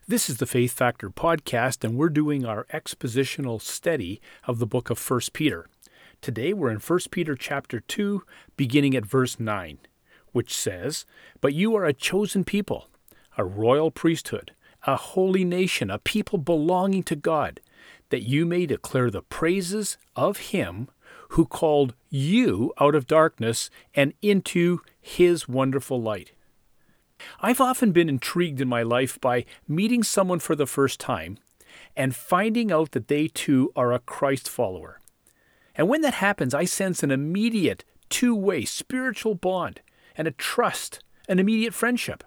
This is the Faith Factor podcast, and we're doing our expositional study of the book of 1 Peter. Today we're in 1 Peter chapter 2, beginning at verse 9, which says, "But you are a chosen people, a royal priesthood, a holy nation, a people belonging to God, that you may declare the praises of Him who called you out of darkness and into His wonderful light." I've often been intrigued in my life by meeting someone for the first time and finding out that they too are a Christ follower. And when that happens, I sense an immediate two-way spiritual bond and a trust, an immediate friendship.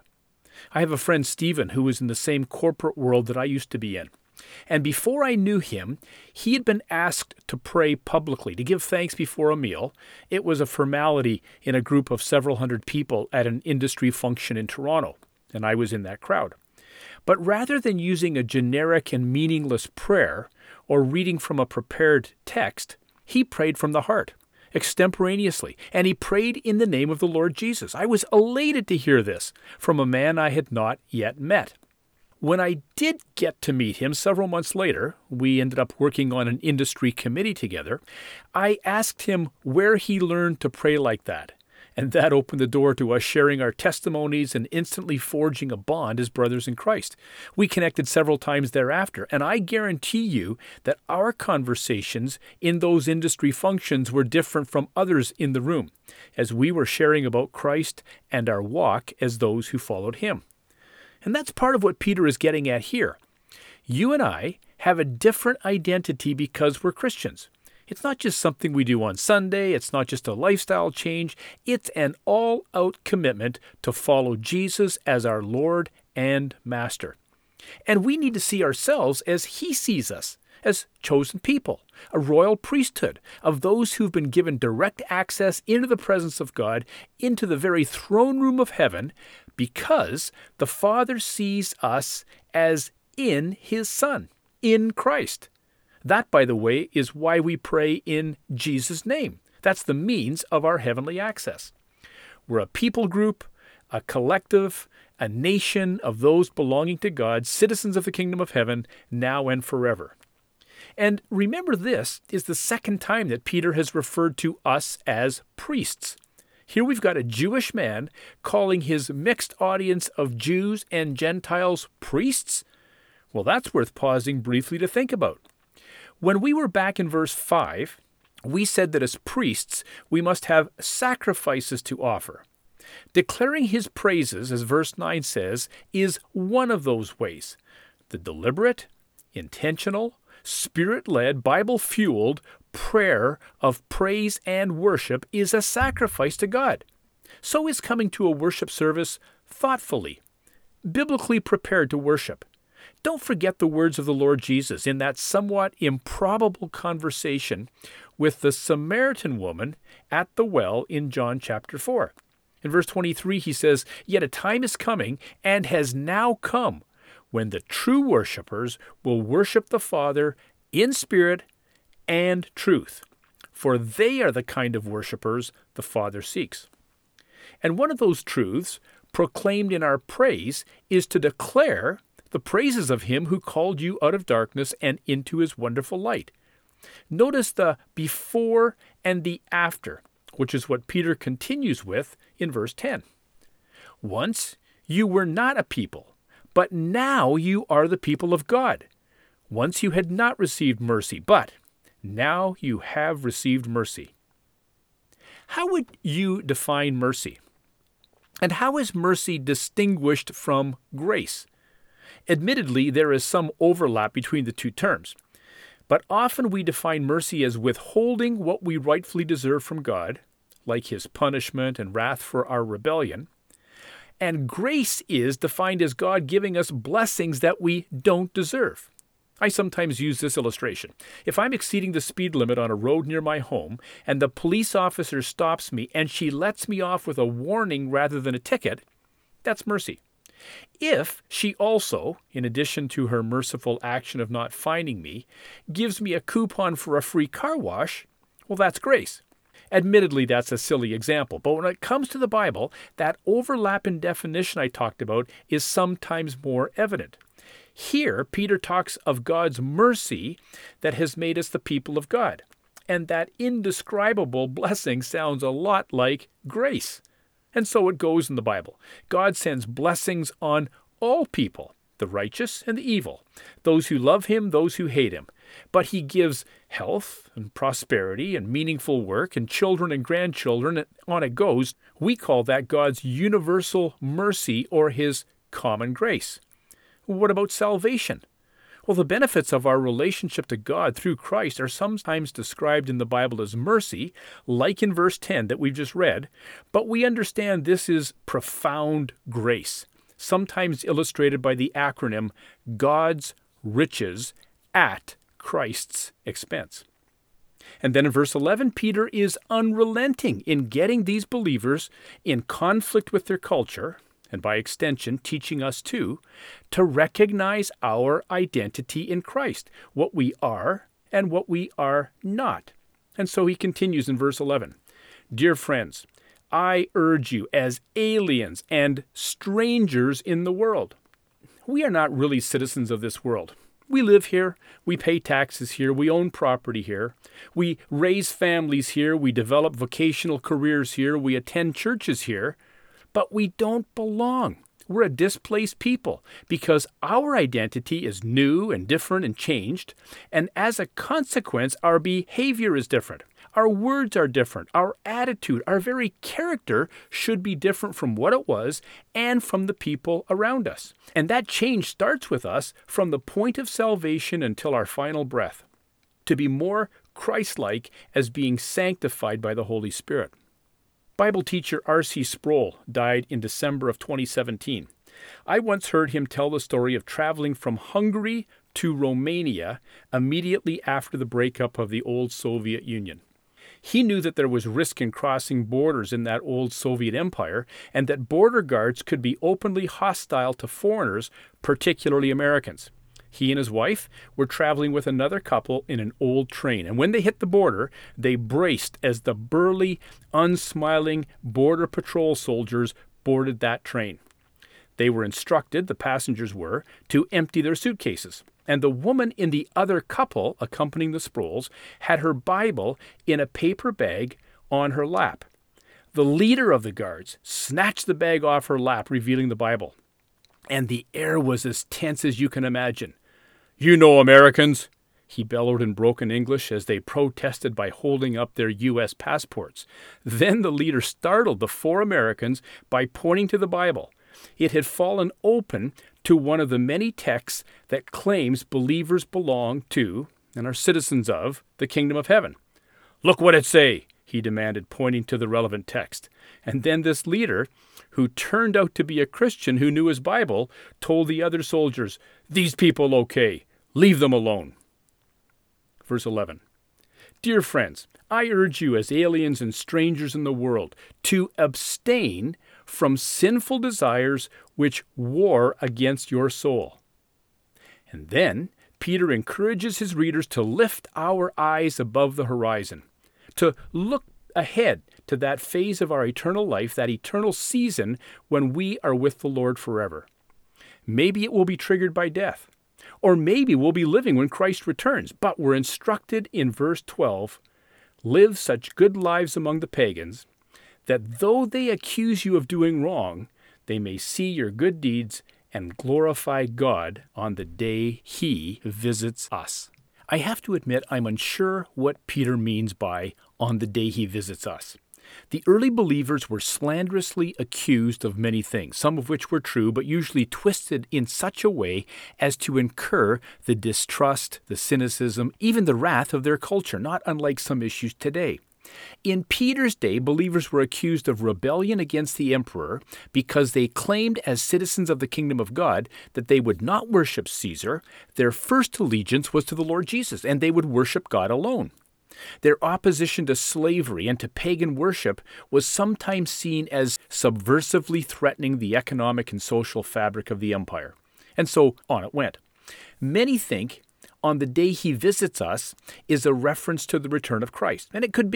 I have a friend, Stephen, who was in the same corporate world that I used to be in. And before I knew him, he had been asked to pray publicly, to give thanks before a meal. It was a formality in a group of several hundred people at an industry function in Toronto, and I was in that crowd. But rather than using a generic and meaningless prayer or reading from a prepared text, he prayed from the heart, extemporaneously, and he prayed in the name of the Lord Jesus. I was elated to hear this from a man I had not yet met. When I did get to meet him several months later, we ended up working on an industry committee together, I asked him where he learned to pray like that. And that opened the door to us sharing our testimonies and instantly forging a bond as brothers in Christ. We connected several times thereafter, and I guarantee you that our conversations in those industry functions were different from others in the room, as we were sharing about Christ and our walk as those who followed Him. And that's part of what Peter is getting at here. You and I have a different identity because we're Christians. It's not just something we do on Sunday. It's not just a lifestyle change. It's an all-out commitment to follow Jesus as our Lord and Master. And we need to see ourselves as He sees us, as chosen people, a royal priesthood of those who've been given direct access into the presence of God, into the very throne room of heaven, because the Father sees us as in His Son, in Christ. That, by the way, is why we pray in Jesus' name. That's the means of our heavenly access. We're a people group, a collective, a nation of those belonging to God, citizens of the kingdom of heaven, now and forever. And remember, this is the second time that Peter has referred to us as priests. Here we've got a Jewish man calling his mixed audience of Jews and Gentiles priests. Well, that's worth pausing briefly to think about. When we were back in verse 5, we said that as priests, we must have sacrifices to offer. Declaring His praises, as verse 9 says, is one of those ways. The deliberate, intentional, Spirit-led, Bible-fueled prayer of praise and worship is a sacrifice to God. So is coming to a worship service thoughtfully, biblically prepared to worship. Don't forget the words of the Lord Jesus in that somewhat improbable conversation with the Samaritan woman at the well in John chapter 4. In verse 23, He says, "Yet a time is coming and has now come when the true worshipers will worship the Father in spirit and truth, for they are the kind of worshipers the Father seeks." And one of those truths proclaimed in our praise is to declare the praises of Him who called you out of darkness and into His wonderful light. Notice the before and the after, which is what Peter continues with in verse 10. "Once you were not a people, but now you are the people of God. Once you had not received mercy, but now you have received mercy." How would you define mercy? And how is mercy distinguished from grace? Admittedly, there is some overlap between the two terms, but often we define mercy as withholding what we rightfully deserve from God, like His punishment and wrath for our rebellion. And grace is defined as God giving us blessings that we don't deserve. I sometimes use this illustration. If I'm exceeding the speed limit on a road near my home and the police officer stops me and she lets me off with a warning rather than a ticket, that's mercy. If she also, in addition to her merciful action of not fining me, gives me a coupon for a free car wash, well, that's grace. Admittedly, that's a silly example, but when it comes to the Bible, that overlap in definition I talked about is sometimes more evident. Here, Peter talks of God's mercy that has made us the people of God. And that indescribable blessing sounds a lot like grace. And so it goes in the Bible. God sends blessings on all people, the righteous and the evil, those who love him, those who hate him. But he gives health and prosperity and meaningful work and children and grandchildren, and on it goes. We call that God's universal mercy or his common grace. What about salvation? Well, the benefits of our relationship to God through Christ are sometimes described in the Bible as mercy, like in verse 10 that we've just read, but we understand this is profound grace, sometimes illustrated by the acronym God's riches at Christ's expense. And then in verse 11, Peter is unrelenting in getting these believers in conflict with their culture, and by extension, teaching us too, to recognize our identity in Christ, what we are and what we are not. And so he continues in verse 11, "Dear friends, I urge you as aliens and strangers in the world." We are not really citizens of this world. We live here, we pay taxes here, we own property here, we raise families here, we develop vocational careers here, we attend churches here, but we don't belong. We're a displaced people because our identity is new and different and changed, and as a consequence, our behavior is different. Our words are different. Our attitude, our very character should be different from what it was and from the people around us. And that change starts with us from the point of salvation until our final breath, to be more Christ-like as being sanctified by the Holy Spirit. Bible teacher R.C. Sproul died in December of 2017. I once heard him tell the story of traveling from Hungary to Romania immediately after the breakup of the old Soviet Union. He knew that there was risk in crossing borders in that old Soviet empire and that border guards could be openly hostile to foreigners, particularly Americans. He and his wife were traveling with another couple in an old train, and when they hit the border, they braced as the burly, unsmiling Border Patrol soldiers boarded that train. They were instructed, the passengers were, to empty their suitcases. And the woman in the other couple accompanying the Sprouls had her Bible in a paper bag on her lap. The leader of the guards snatched the bag off her lap, revealing the Bible. And the air was as tense as you can imagine. "You know Americans," he bellowed in broken English as they protested by holding up their U.S. passports. Then the leader startled the four Americans by pointing to the Bible. It had fallen open to one of the many texts that claims believers belong to and are citizens of the kingdom of heaven. "Look what it say," he demanded, pointing to the relevant text. And then this leader, who turned out to be a Christian who knew his Bible, told the other soldiers, "These people okay. Leave them alone." Verse 11. "Dear friends, I urge you as aliens and strangers in the world to abstain from sinful desires which war against your soul." And then Peter encourages his readers to lift our eyes above the horizon, to look ahead to that phase of our eternal life, that eternal season when we are with the Lord forever. Maybe it will be triggered by death, or maybe we'll be living when Christ returns, but we're instructed in verse 12, "Live such good lives among the pagans, that though they accuse you of doing wrong, they may see your good deeds and glorify God on the day he visits us." I have to admit I'm unsure what Peter means by "on the day he visits us." The early believers were slanderously accused of many things, some of which were true, but usually twisted in such a way as to incur the distrust, the cynicism, even the wrath of their culture, not unlike some issues today. In Peter's day, believers were accused of rebellion against the emperor because they claimed as citizens of the kingdom of God that they would not worship Caesar. Their first allegiance was to the Lord Jesus, and they would worship God alone. Their opposition to slavery and to pagan worship was sometimes seen as subversively threatening the economic and social fabric of the empire. And so on it went. Many think "on the day he visits us" is a reference to the return of Christ, and it could be.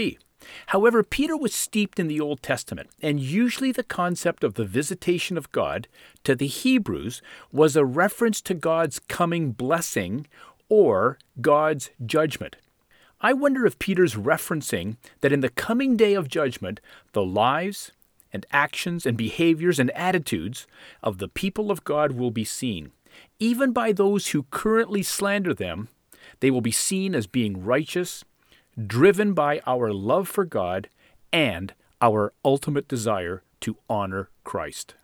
However, Peter was steeped in the Old Testament, and usually the concept of the visitation of God to the Hebrews was a reference to God's coming blessing or God's judgment. I wonder if Peter's referencing that in the coming day of judgment, the lives and actions and behaviors and attitudes of the people of God will be seen. Even by those who currently slander them, they will be seen as being righteous, driven by our love for God and our ultimate desire to honor Christ.